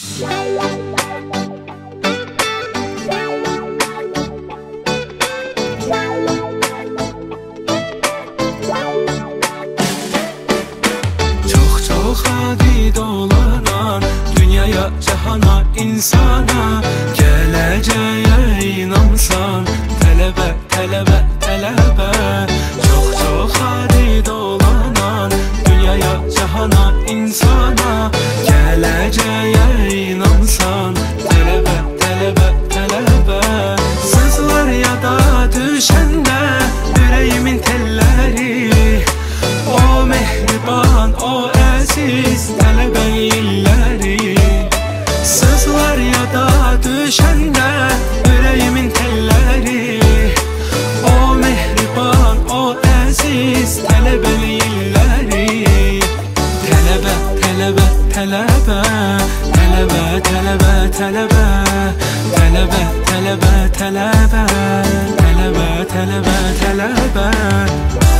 Çok çok adi dolanan dünyaya, cahana, insana, geleceğe inansan, talebe, talebe, talebe. Çok çok adi dolanan dünyaya, cahana, insana, geleceğe inansan, talebe, talebe, talebe. Sızlar ya da düşende yüreğimin telleri, o mehriban, o aziz talebe illeri. Sızlar ya da düşende yüreğimin telleri, o mehriban, o aziz talebe illeri. Talebe, talebe, talebe, talebe, talebe, talebe, talebe, talebe, talebe, talebe, talebe, talebe.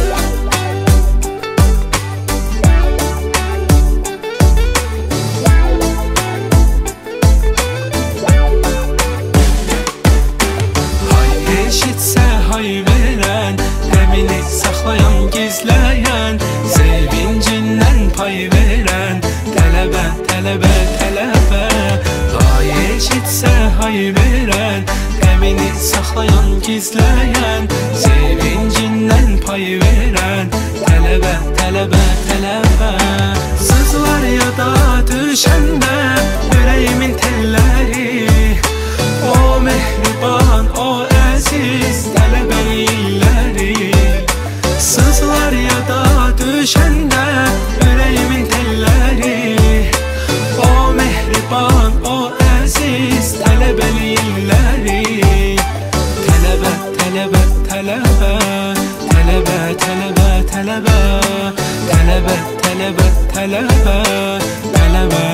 Hay veren, demini saklayan, gizleyen, sevincinden pay veren, talebe, talebe, talebe. Hay eşitse hay veren, demini saklayan, gizleyen, sevincinden pay veren, talebe, talebe, talebe. Sızlar ya da düşende yüreğimin telleri, o mehriban, o aziz talebe illeri. Sızlar ya da düşende yüreğimin telleri, o mehriban, o aziz talebe illeri. Talebe, talebe, talebe, talebe, talebe, talebe, talebe, talebe, talebe, talebe.